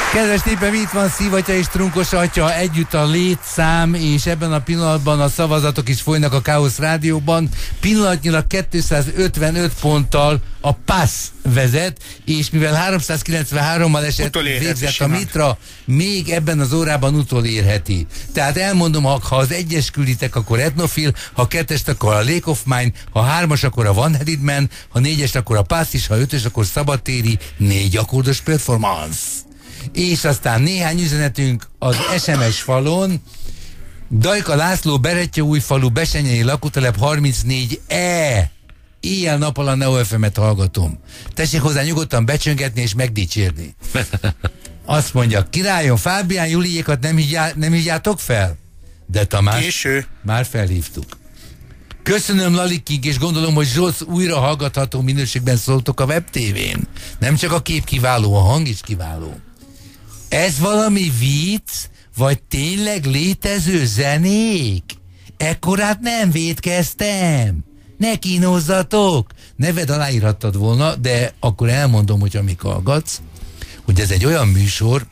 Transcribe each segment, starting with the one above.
Kedves népem, itt van Szivatya és Trunkos Atya, együtt a létszám, és ebben a pillanatban a szavazatok is folynak a Káosz Rádióban. Pillanatnyilag 255 ponttal a PASZ vezet, és mivel 393-mal esett végzett a Mitra, még ebben az órában utolérheti. Tehát elmondom, ha az egyes külditek, akkor Etnofil, ha kettest, akkor a Lake of Mine, ha hármas, akkor a Van Headed Man, ha négyes, akkor a PASZ is, ha ötös, akkor szabadtéri 4 akkordos performance. És aztán néhány üzenetünk az SMS falon. Dajka László, Berettyóújfalu, Besenyei lakótelep 34E. Éjjel-nappal a Neo FM-et hallgatom. Tessék hozzá nyugodtan becsöngetni és megdicsérni. Azt mondja, királyom, Fábián Juliékat nem hívjátok fel? De Tamás, késő. Már felhívtuk. Köszönöm, Lalikig, és gondolom, hogy Zsolc újra hallgatható minőségben szóltok a webtévén. Nem csak a kép kiváló, a hang is kiváló. Ez valami vicc, vagy tényleg létező zenék? Ekkorát nem vétkeztem. Ne kínozzatok. Neved aláírhattad volna, de akkor elmondom, hogy amíg hallgatsz, hogy ez egy olyan műsor,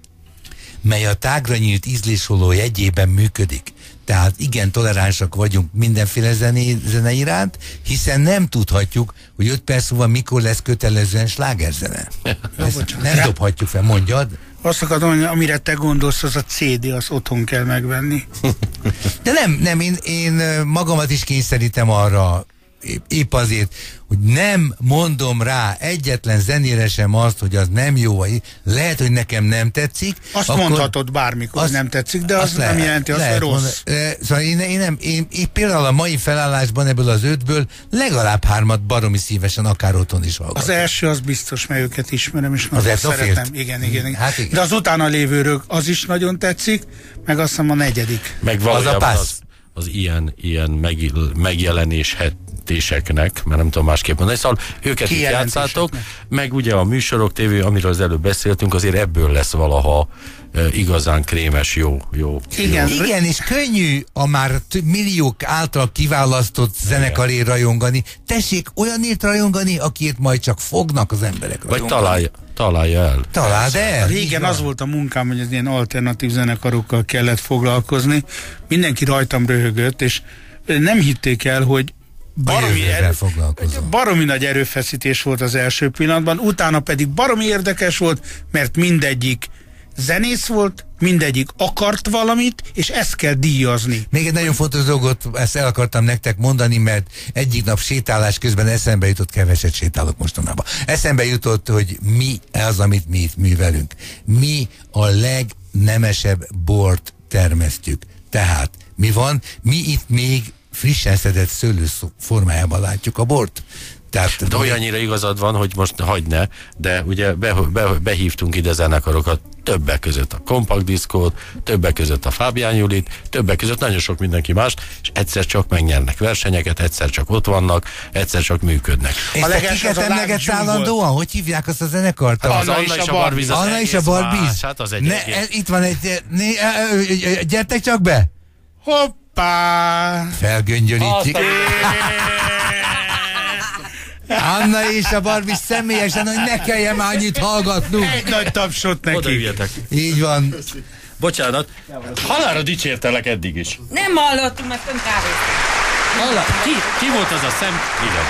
mely a tágra nyílt ízlésoló jegyében működik. Tehát igen, toleránsak vagyunk mindenféle zene iránt, hiszen nem tudhatjuk, hogy 5 perc múlva mikor lesz kötelezően slágerzene. Nem dobhatjuk fel, mondjad. Azt akarom mondani, amire te gondolsz, az a CD, az otthon kell megvenni. De nem, én magamat is kényszerítem arra, épp azért, hogy nem mondom rá egyetlen zenére sem azt, hogy az nem jó, lehet, hogy nekem nem tetszik. Azt akkor mondhatod bármikor, hogy nem tetszik, de az nem jelenti azt, hogy rossz. Szóval én például a mai felállásban ebből az 5-ből legalább 3-at baromi szívesen akár otthon is hallgatom. Az első az biztos, mert őket ismerem, és nagyon szeretem. Igen. Hát igen. De az utána lévőről az is nagyon tetszik, meg azt hiszem a 4. Meg valójában az ilyen megjelenéshet mert nem tudom másképp mondani. Szóval őket is játszátok, meg ugye a műsorok, tévé, amiről az előbb beszéltünk, azért ebből lesz valaha igazán krémes, jó. Igen, és könnyű a már milliók által kiválasztott zenekarért rajongani. Tessék olyanért rajongani, akiért majd csak fognak az emberek rajongani. Vagy találja el. Találd el. Régen az volt a munkám, hogy az ilyen alternatív zenekarokkal kellett foglalkozni. Mindenki rajtam röhögött, és nem hitték el, hogy baromi nagy erőfeszítés volt az első pillanatban, utána pedig baromi érdekes volt, mert mindegyik zenész volt, mindegyik akart valamit, és ezt kell díjazni. Még egy nagyon fontos dolgot, ezt el akartam nektek mondani, mert egyik nap sétálás közben eszembe jutott, keveset sétálok mostanában. Eszembe jutott, hogy mi az, amit mi itt művelünk. Mi a legnemesebb bort termesztjük. Tehát mi van? Mi itt még frissen szedett szőlő formájában látjuk a bort. Tehát, de olyannyira igazad van, hogy most hagyd ne, de ugye behívtunk ide zenekarokat, többek között a Compact Discót, többek között a Fábián Julit, többek között nagyon sok mindenki mást, és egyszer csak megnyernek versenyeket, egyszer csak ott vannak, egyszer csak működnek. És te kiket emlegetsz állandóan? Hogy hívják azt a zenekart? Az Anna és a Barbiz. Anna és a Barbiz. Hát az egy itt van egy... Gyertek csak be! Hoppá! Felgöngyölítjük. Anna és a Barbie személyesen, hogy ne kelljen már annyit hallgatnunk. Egy nagy tapsot neki. Odaüljetek. Így van. Bocsánat, halálra dicsértelek eddig is. Nem hallottunk, mert ön kávéztunk. Ki volt az a szem? Igen.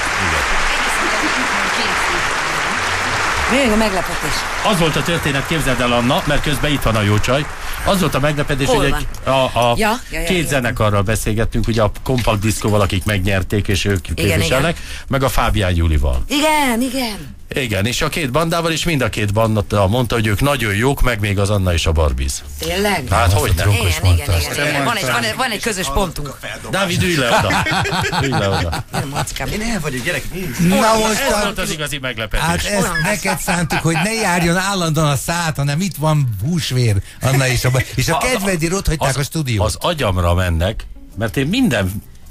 Még a meglepetés. Az volt a történet, képzeld el, Anna, mert közben itt van a jó csaj. Az volt a meglepetés, hogy két zenekarral beszélgettünk, ugye a Compact Discóval, akik megnyerték, és ők képviselnek, meg a Fábián Julival. Igen, és a két bandával, és mind a két banda mondta, hogy ők nagyon jók, meg még az Anna és a Barbiz. Tényleg? Hát hogy nem? Igen. Van egy közös pontunk. Dávid, ülj le oda. Én el vagyok, gyerek. Na most ez volt az igazi meglepetés. Hát ezt neked szántuk, hogy ne járjon állandóan a szát, hanem itt van húsvér, Anna és a kedvedért ott hagyták a stúdiót. Az agyamra mennek, mert én minden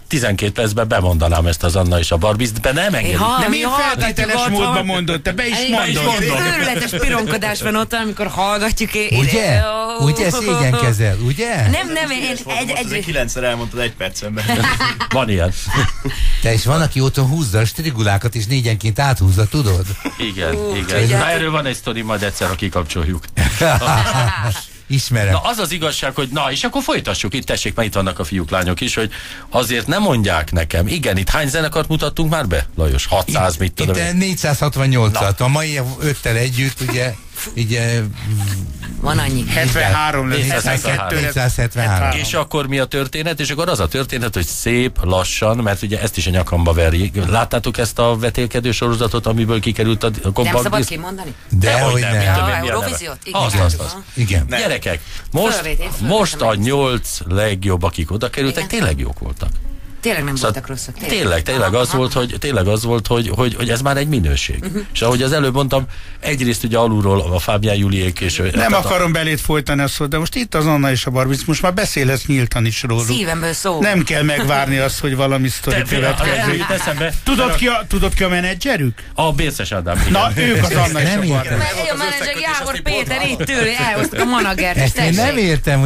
12 percben bemondanám ezt az Anna és a Barbie-t, de nem engedem. Nem én feltételes módban mondod, te be is mondod. Őrületes pironkodás van ott, amikor hallgatjuk. Ugye? Ugye szégyenkezel, ugye? Nem, én egy 9-szer elmondtad 1 percben. Van ilyen. Te is van, aki otthon húzza a strigulákat, és 4-enként áthúzza, tudod? Igen. Na, erről van egy sztori, majd egyszer, ha kikapcsoljuk. Ismerem. Na, az az igazság, hogy na, és akkor folytassuk, itt tessék, mert itt vannak a fiúk, lányok is, hogy azért nem mondják nekem. Igen, itt hány zenekart mutattunk már be, Lajos? 600, mit tudom. Itt 468-at, a mai 5-tel együtt, ugye van annyi. 73 lesz. 473. És akkor mi a történet? És akkor az a történet, hogy szép, lassan, mert ugye ezt is a nyakamba verjék. Láttátok ezt a vetélkedő sorozatot, amiből kikerült a kompakt? Nem szabad kimondani? Dehogy nem. Eurovíziót? Igen. Gyerekek, most a 8 legjobb, akik oda kerültek, tényleg jók voltak. Tényleg nem voltak rosszak. Tényleg az volt, hogy ez már egy minőség. És ahogy az előbb mondtam, egyrészt ugye alulról a Fábián Juliék és... Nem akarom belét folytani azt, de most itt az Anna és a Barbie, most már beszélhetsz nyíltan is róluk. Szívemből szó. Nem kell megvárni azt, hogy valami sztori következik. Tudod ki a menedzserük? A Bérces Ádám. Na, ők az Anna és a Barbie. A menedzser Jávor Péter itt tőle, elhoztuk a managert. Ezt én nem értem.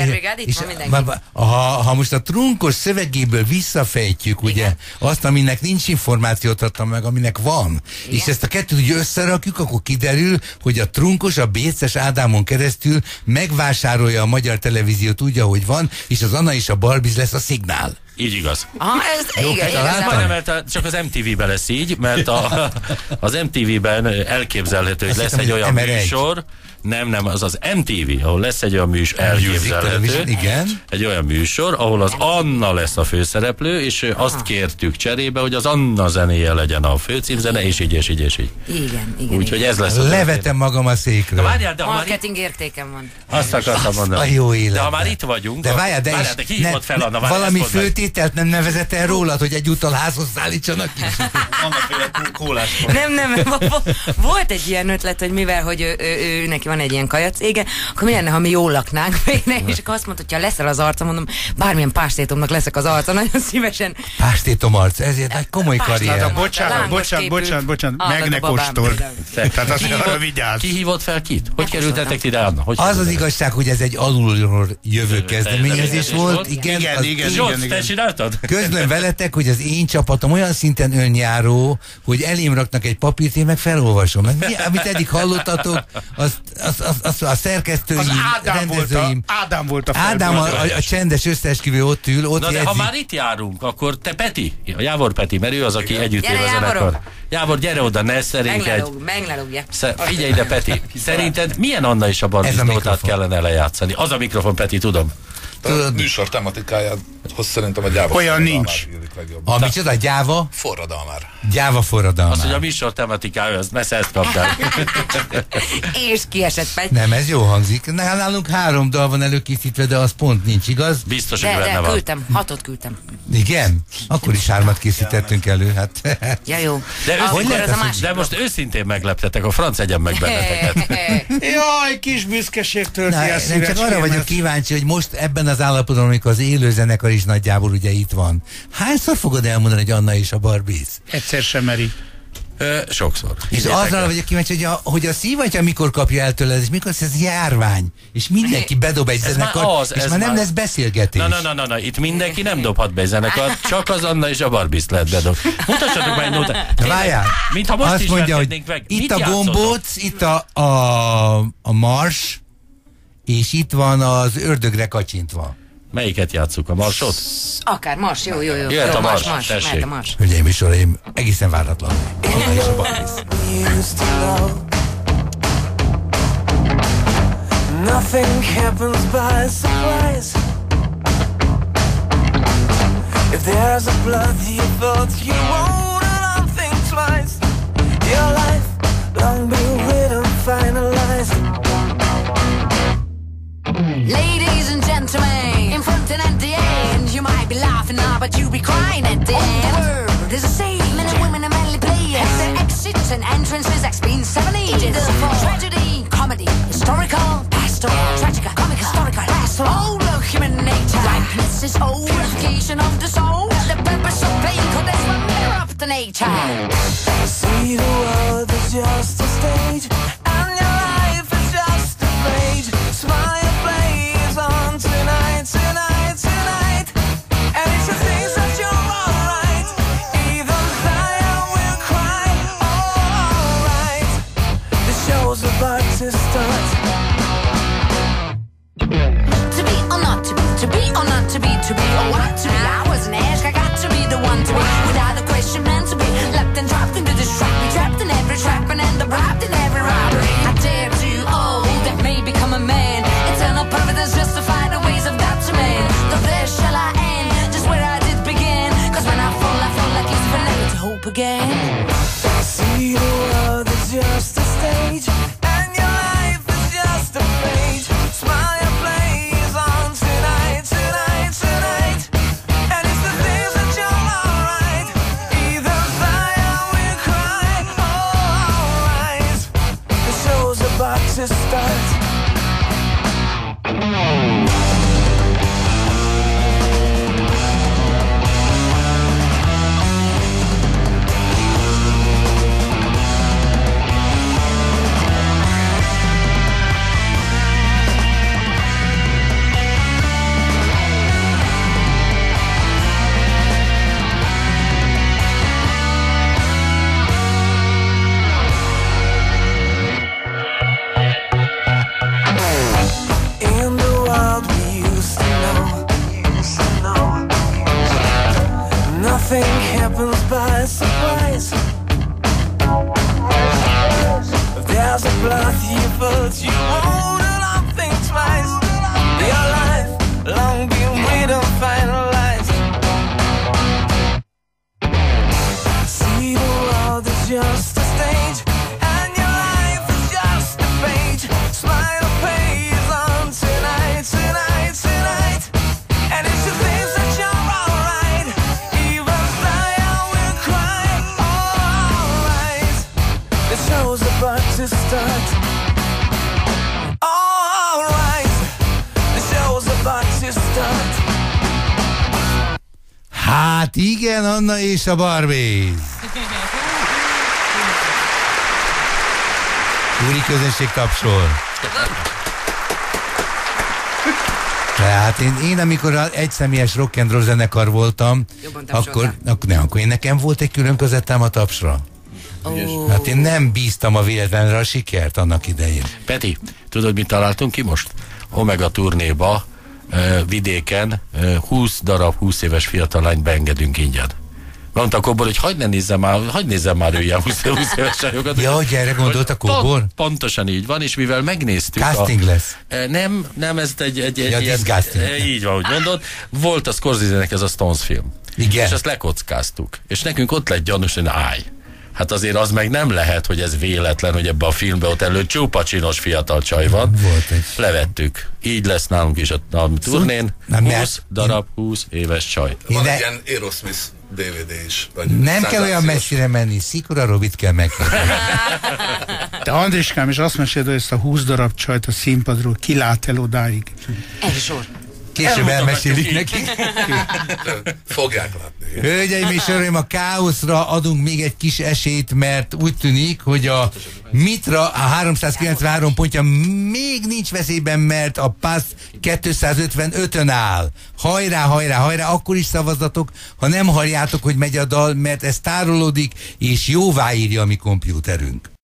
Ha most a trunkos szövegéből visszafejtjük, ugye, azt, aminek nincs információt adtam meg, aminek van. Igen. És ezt a kettőt ugye összerakjuk, akkor kiderül, hogy a trunkos a Bécses Ádámon keresztül megvásárolja a magyar televíziót úgy, ahogy van, és az Anna és a Barbie lesz a szignál. Így igaz. Igen. Csak az MTV-ben lesz így, mert az MTV-ben elképzelhető, hogy lesz egy olyan műsor, nem, az az MTV, ahol lesz egy olyan műsor, elképzelhető, egy olyan műsor, ahol az Anna lesz a főszereplő, és azt kértük cserébe, hogy az Anna zenéje legyen a főcímzene, és így. Igen. Úgyhogy ez lesz. Levetem magam a székről. Marketing értékem van. Azt akartam mondani. A jó élet. De ha már itt vagyunk, de várjál, de ki hívott fel Anna? Valami főtételt nem nevezett el rólad, hogy egyúttal házhoz szállítsanak is? Nem. Volt egy ilyen ötlet, hogy mivel, hogy ő neki van egy ilyen kajacége, akkor mi lenne, ha mi jól laknánk benne, és akkor azt mondta, hogy ha leszel az arca, mondom, bármilyen pástétomnak leszek az arca, nagyon szívesen. Pástétom arc, ezért egy komoly karrier. Bocsánat, meg ne kóstold. Tehát azt arra vigyázz. Ki hívott fel kit? Hogy kerültetek ide, Anna? Az az igazság, hogy ez egy alulról jövő kezdeményezés volt. Igen. Te csináltad? Közlöm veletek, hogy az én csapatom olyan szinten önjáró, hogy elém raknak egy papírt, én meg felolvasom. Amit eddig hallottatok, az a szerkesztőim, rendezőim. Ádám volt Ádám a csendes összeesküvő ott ül, ott de ha már itt járunk, akkor te Peti, a Jávor Peti, mert ő az, aki együtt él a zenekar. Jávor, gyere oda, ne szerénykedj. Meglelogja. Figyelj ide, Peti. Szerinted milyen Anna és a Barbie nótát kellene lejátszani? Az a mikrofon, Peti, tudom. A műsor tematikájához szerintem a gyáva olyan nincs. Micsoda, gyáva? Forradalmár. Gyáva forradalmár. Az, hogy a műsor tematikája, az messze ezt kaptál. És kiesett Peti. Nem, ez jó hangzik. Nálunk 3 dal van előkészítve, de az pont nincs, igaz? Biztos, hogy benne van. Küldtem, 6 küldtem. Igen? Akkor is 3 készítettünk elő, hát. Ja, jó. De most őszintén megleptetek, a franc egyen meg benneteket. Jaj, kis büszkeség tölti el szíves. Csak arra vagyok kíváncsi, hogy most ebben az állapotban, amikor az élő zenekar is nagyjából ugye itt van. Hányszor fogod elmondani, hogy Anna és a Barbie? Egyszer sem meri. Sokszor. És arra vagyok kíváncsi, hogy a szívatya mikor kapja el tőled, és mikor ez járvány, és mindenki bedob egy zenekart, és már nem lesz beszélgetés. Na, itt mindenki nem dobhat be egy zenekart, csak az Anna és a Barbie-t lehet bedob. Mutassatok már egy nótát. Várjál, mintha most azt mondja, hogy meg. Itt a gombóc, itt a mars, és itt van az ördögre kacsintva. Melyiket játsszuk? A marsot? Akár mars, jó. Jöhet a mars, tessék. Hölgyeim és uraim, egészen váratlan. Anna és a Barbie. Nothing happens by surprise. If there's a blood you thought you won't think twice. Your life long be written, finalized. Ladies and gentlemen, in front and at the end, you might be laughing now, but you'll be crying at the end. The world is the same, men and women are mainly players. Have their exits and entrances, that's been 7 ages. Tragedy, comedy, historical, pastoral, tragical, comical, historical, pastoral. All of human nature, ripeness is old, education of the soul. The nature. See the world is just a stage, and your life is just a page. Smile, play is on tonight, tonight, tonight. And it's the things that you're alright. Either cry or we'll cry, alright. The show's about to start. To be or not to be, to be or not to be, to be or what to be. I was an ash, I got to be the one to be. Without a question, meant to be left and dropped into this trap. Be trapped in every trap and end up wrapped in every robbery. I dare to, oh, that may become a man. Eternal providence justify the ways of God to man. The there shall I end, just where I did begin. Cause when I fall like Lucifer, never to hope again. See the world is just a stage, and your life is just a page. Smile, play is on tonight, tonight, tonight. And it's the things that you're alright. Either cry or we'll cry, alright. The show's about to start. In the world we used to know, nothing happens by surprise. If there's a blood you put, you won't allow think twice. Your life long been waiting finalized. See the world is just a stage, and your life is just a page. Smile, pay is on tonight, tonight, tonight. And it's the things that you're alright. Even fire will cry, alright. The show's about to start. Alright, the show's about to start. Hát igen, Anna és a Barbies. Úri közönség tapsol. Tehát én amikor egyszemélyes rock'n'roll zenekar voltam, akkor én nekem volt egy külön közöttem a tapsra. Oh. Hát én nem bíztam a véletlenre a sikert annak idején. Peti, tudod, mit találtunk ki most? Omega turnéba vidéken 20 darab 20 éves fiatal lányt beengedünk ingyen. Mondta a Kóbor, hogy hagyd nézzem már ő ilyen 20 éves csajokat. Ja, hogy erre gondolt a Kóbor? Pontosan így van, és mivel megnéztük... Casting lesz. Nem, ez egy ja, ilyen... Disgusting. Így van, úgy mondod. Volt a Scorsese-nek ez a Stones film. Igen. És azt lekockáztuk. És nekünk ott lett gyanús, hogy állj. Hát azért az meg nem lehet, hogy ez véletlen, hogy ebbe a filmbe ott előtt csupa csinos fiatal csaj van. Volt egy. Levettük. Így lesz nálunk is a turnén. 20 darab 20 éves csaj. Van egy ilyen Aerosmith DVD is. Nem kell olyan messzire menni, Szikora Robit kell megkérdezni. Te Andriskám is azt meséled, hogy ezt a 20 darab csajt a színpadról kilát el odáig. Ez sor. Később elmesélik nekik. Fogják látni. Hölgyeim és uraim, a káoszra adunk még egy kis esélyt, mert úgy tűnik, hogy a Mitra a 393 pontja még nincs veszélyben, mert a PASZ 255-ön áll. Hajrá, hajrá, hajrá, akkor is szavazatok, ha nem halljátok, hogy megy a dal, mert ez tárolódik, és jóváírja a mi kompjúterünk.